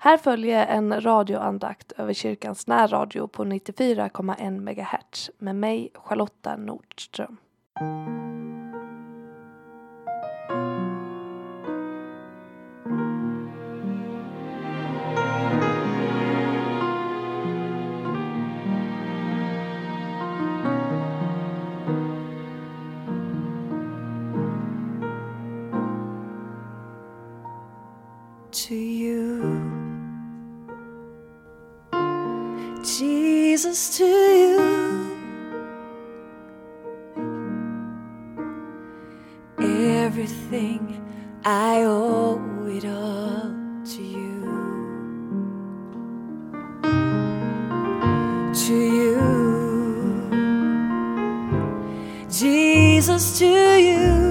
Här följer en radioandakt över kyrkans närradio på 94,1 MHz med mig, Charlotta Nordström. To you, Jesus, to you, everything I owe it all to you. To you, Jesus, to you.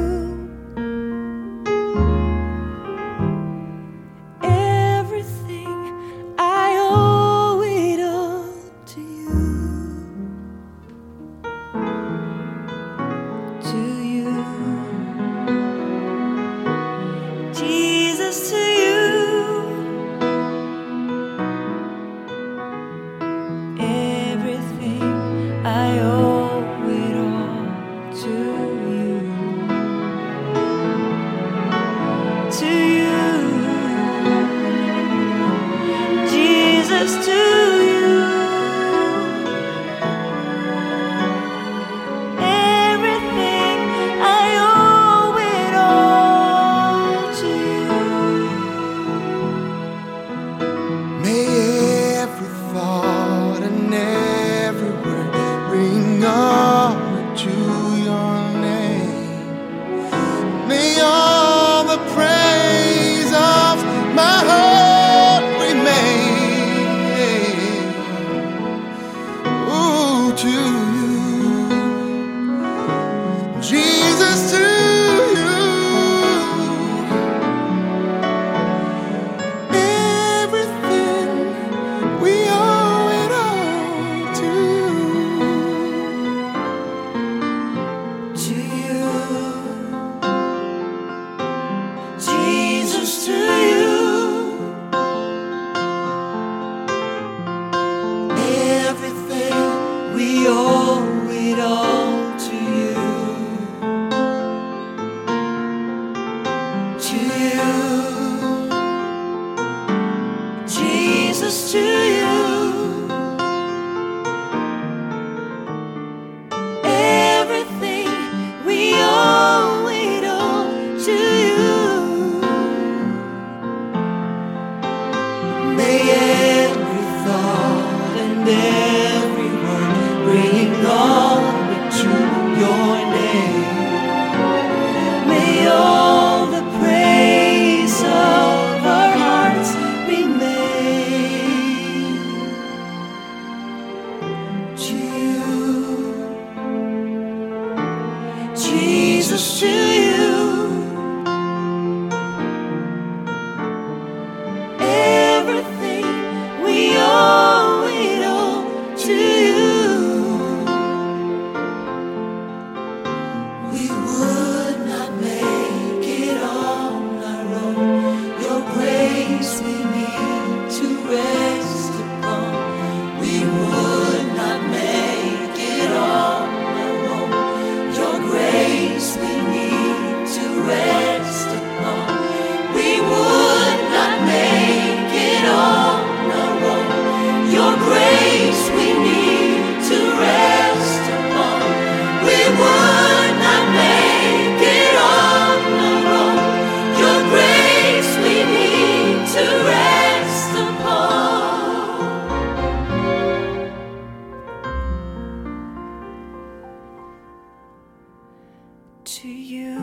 To you,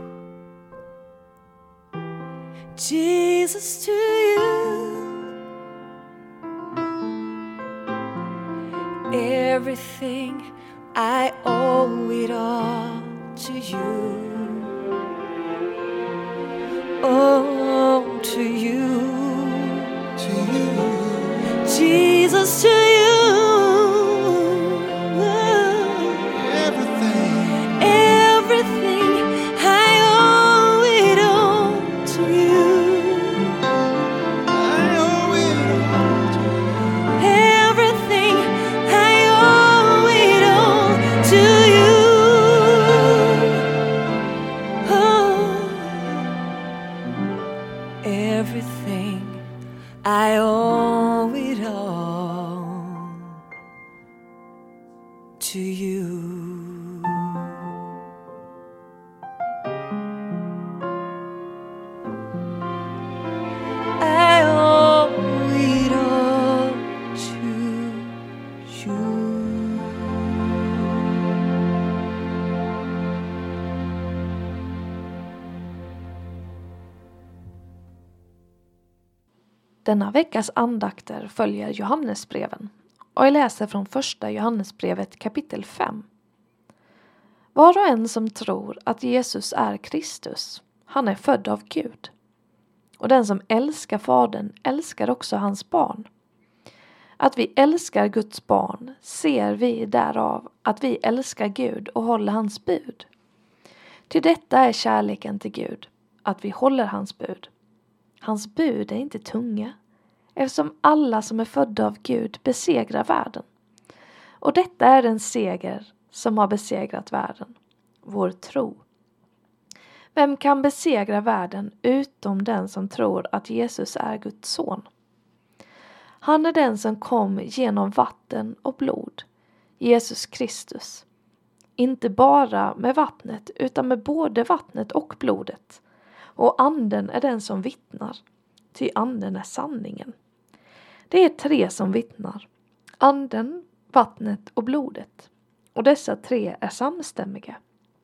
Jesus, to you, everything I owe it all to you. Oh, to you, Jesus, to you. I owe to you. I owe it all to you. Denna veckas andakter följer Johannesbreven och jag läser från första Johannesbrevet kapitel 5. Var och en som tror att Jesus är Kristus, han är född av Gud. Och den som älskar Fadern älskar också hans barn. Att vi älskar Guds barn ser vi därav att vi älskar Gud och håller hans bud. Till detta är kärleken till Gud, att vi håller hans bud. Hans bud är inte tunga, eftersom alla som är födda av Gud besegrar världen. Och detta är den seger som har besegrat världen, vår tro. Vem kan besegra världen utom den som tror att Jesus är Guds son? Han är den som kom genom vatten och blod, Jesus Kristus. Inte bara med vattnet utan med både vattnet och blodet. Och anden är den som vittnar, ty anden är sanningen. Det är 3 som vittnar, anden, vattnet och blodet. Och dessa 3 är samstämmiga.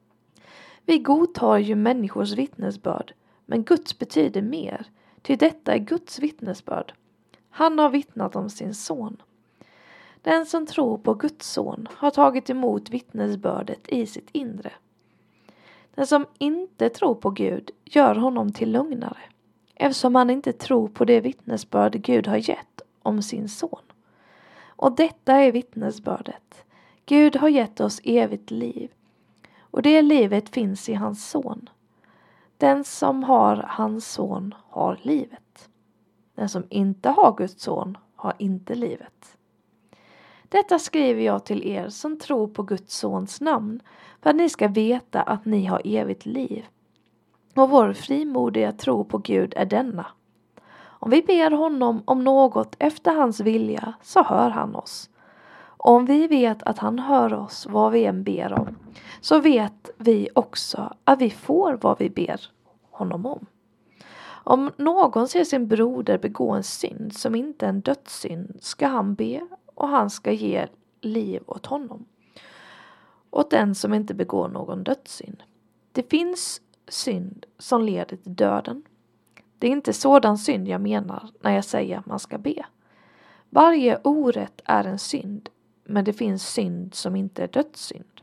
Vi godtar ju människors vittnesbörd, men Guds betyder mer, ty detta är Guds vittnesbörd. Han har vittnat om sin son. Den som tror på Guds son har tagit emot vittnesbördet i sitt inre. Den som inte tror på Gud gör honom till lögnare, eftersom han inte tror på det vittnesbörd Gud har gett om sin son. Och detta är vittnesbördet. Gud har gett oss evigt liv, och det livet finns i hans son. Den som har hans son har livet. Den som inte har Guds son har inte livet. Detta skriver jag till er som tror på Guds sons namn, för att ni ska veta att ni har evigt liv. Och vår frimodiga tro på Gud är denna: om vi ber honom om något efter hans vilja, så hör han oss. Om vi vet att han hör oss vad vi än ber om, så vet vi också att vi får vad vi ber honom om. Om någon ser sin broder begå en synd som inte är en dödssynd, ska han be, och han ska ge liv åt honom. Åt den som inte begår någon dödssynd. Det finns synd som leder till döden. Det är inte sådan synd jag menar när jag säger att man ska be. Varje orätt är en synd, men det finns synd som inte är dödssynd.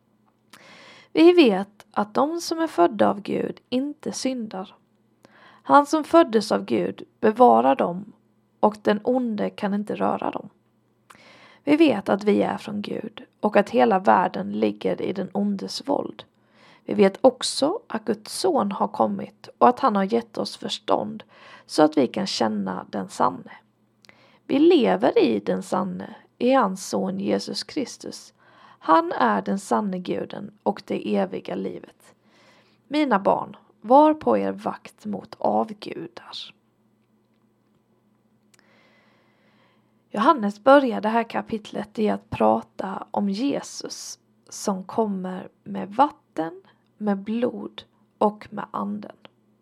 Vi vet att de som är födda av Gud inte syndar. Han som föddes av Gud bevarar dem, och den onde kan inte röra dem. Vi vet att vi är från Gud och att hela världen ligger i den ondes våld. Vi vet också att Guds son har kommit och att han har gett oss förstånd så att vi kan känna den sanne. Vi lever i den sanne, i hans son Jesus Kristus. Han är den sanne guden och det eviga livet. Mina barn, var på er vakt mot avgudar. Johannes börjar det här kapitlet i att prata om Jesus som kommer med vatten, med blod och med anden.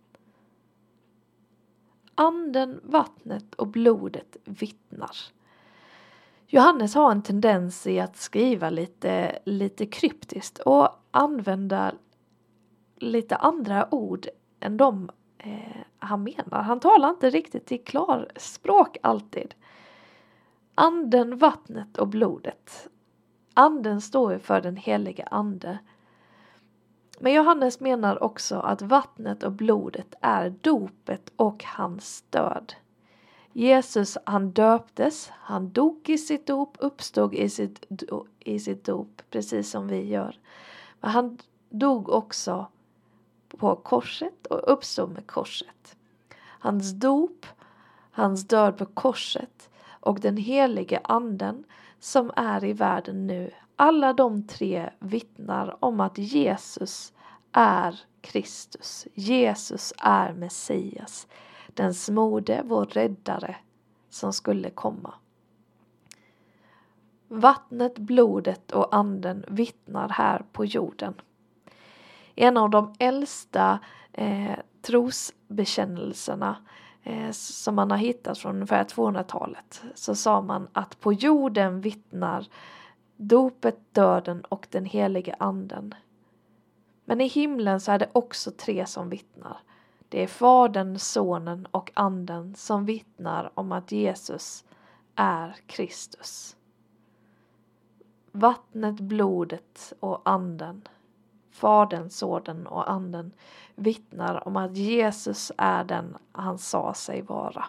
Anden, vattnet och blodet vittnar. Johannes har en tendens i att skriva lite kryptiskt och använda lite andra ord än de han menar. Han talar inte riktigt i klarspråk alltid. Anden, vattnet och blodet. Anden står för den heliga ande. Men Johannes menar också att vattnet och blodet är dopet och hans död. Jesus, han döptes, han dog i sitt dop, uppstod i sitt dop, precis som vi gör. Men han dog också på korset och uppstod med korset. Hans dop, hans död på korset och den helige anden som är i världen nu. Alla de 3 vittnar om att Jesus är Kristus. Jesus är Messias. Den smorde, vår räddare som skulle komma. Vattnet, blodet och anden vittnar här på jorden. En av de äldsta trosbekännelserna som man har hittat från ungefär 200-talet, så sa man att på jorden vittnar dopet, döden och den helige anden. Men i himlen så är det också 3 som vittnar. Det är Fadern, Sonen och Anden som vittnar om att Jesus är Kristus. Vattnet, blodet och anden, Fadern, Sonen och Anden vittnar om att Jesus är den han sa sig vara.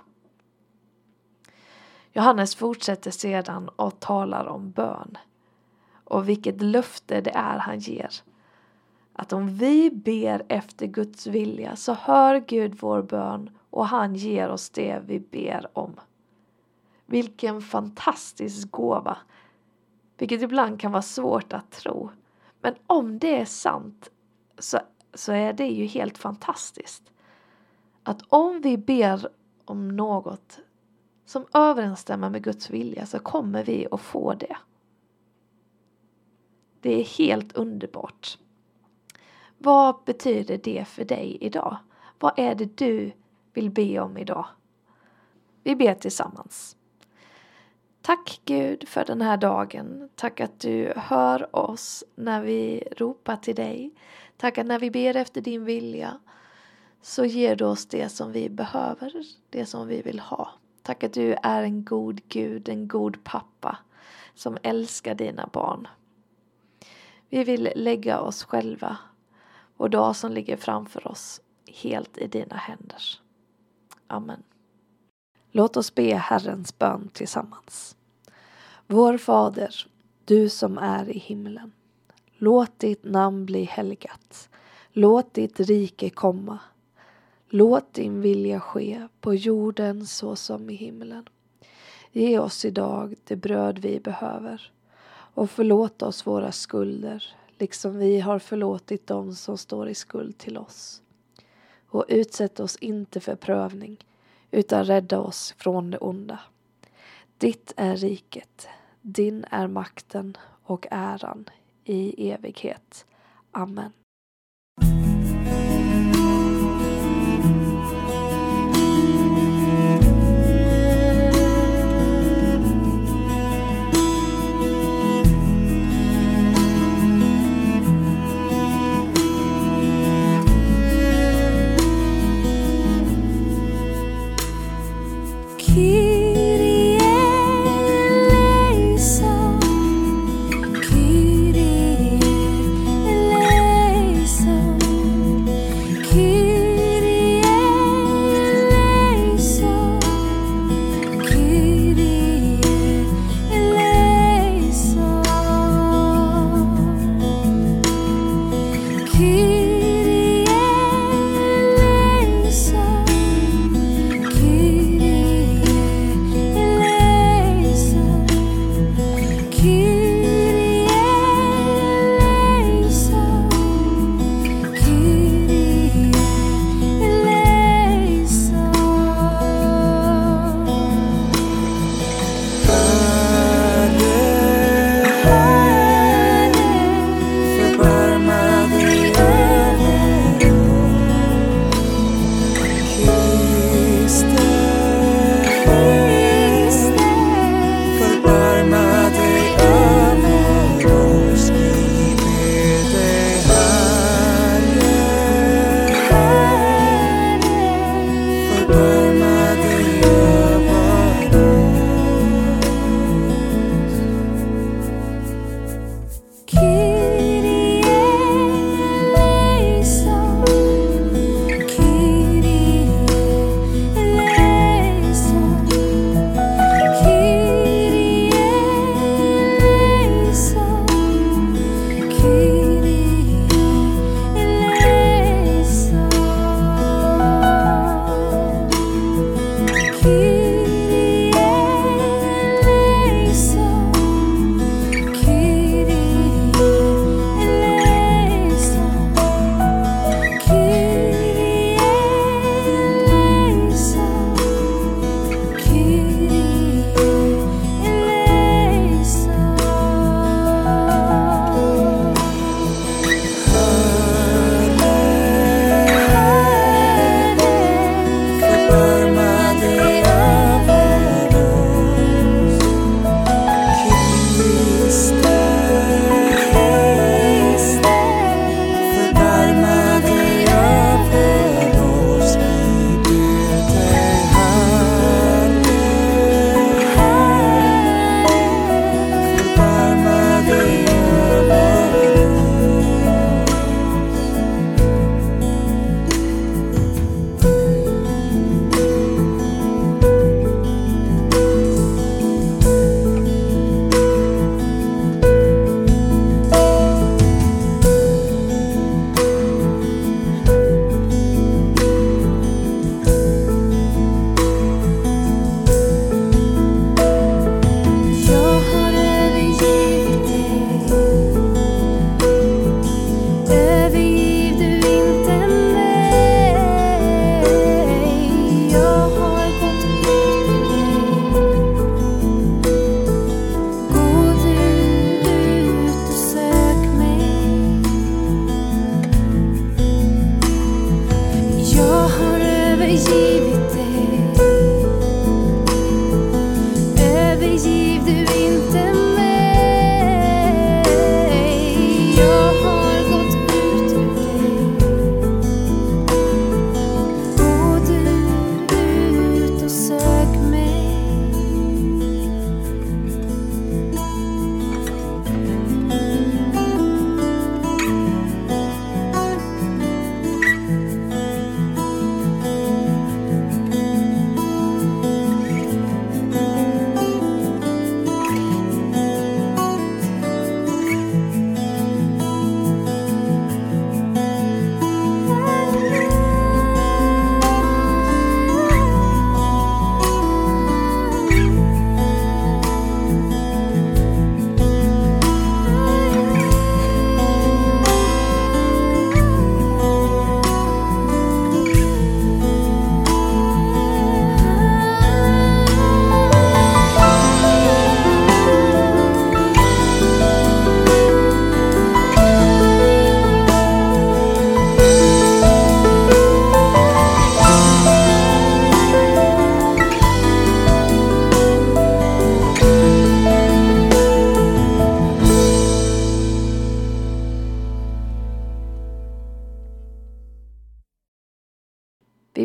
Johannes fortsätter sedan och talar om bön. Och vilket löfte det är han ger. Att om vi ber efter Guds vilja så hör Gud vår bön och han ger oss det vi ber om. Vilken fantastisk gåva. Vilket ibland kan vara svårt att tro. Men om det är sant så är det ju helt fantastiskt. Att om vi ber om något som överensstämmer med Guds vilja så kommer vi att få det. Det är helt underbart. Vad betyder det för dig idag? Vad är det du vill be om idag? Vi ber tillsammans. Tack Gud för den här dagen. Tack att du hör oss när vi ropar till dig. Tack att när vi ber efter din vilja så ger du oss det som vi behöver, det som vi vill ha. Tack att du är en god Gud, en god pappa som älskar dina barn. Vi vill lägga oss själva och dag som ligger framför oss helt i dina händer. Amen. Låt oss be Herrens bön tillsammans. Vår Fader, du som är i himlen. Låt ditt namn bli helgat. Låt ditt rike komma. Låt din vilja ske på jorden så som i himlen. Ge oss idag det bröd vi behöver. Och förlåt oss våra skulder, liksom vi har förlåtit dem som står i skuld till oss. Och utsätt oss inte för prövning, utan rädda oss från det onda. Ditt är riket, din är makten och äran i evighet. Amen. Kyrie eleison, Kyrie eleison.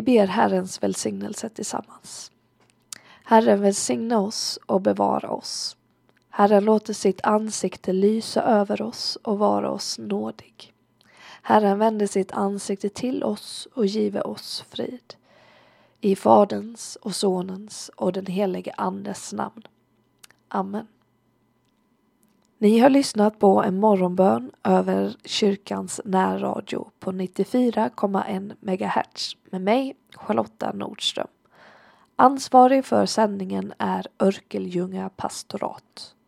ber Herrens välsignelse tillsammans. Herren välsigna oss och bevara oss. Herren låter sitt ansikte lysa över oss och vara oss nådig. Herren vänder sitt ansikte till oss och giver oss frid. I Faderns och Sonens och den helige Andes namn. Amen. Ni har lyssnat på en morgonbön över kyrkans närradio på 94,1 MHz med mig, Charlotta Nordström. Ansvarig för sändningen är Örkelljunga pastorat.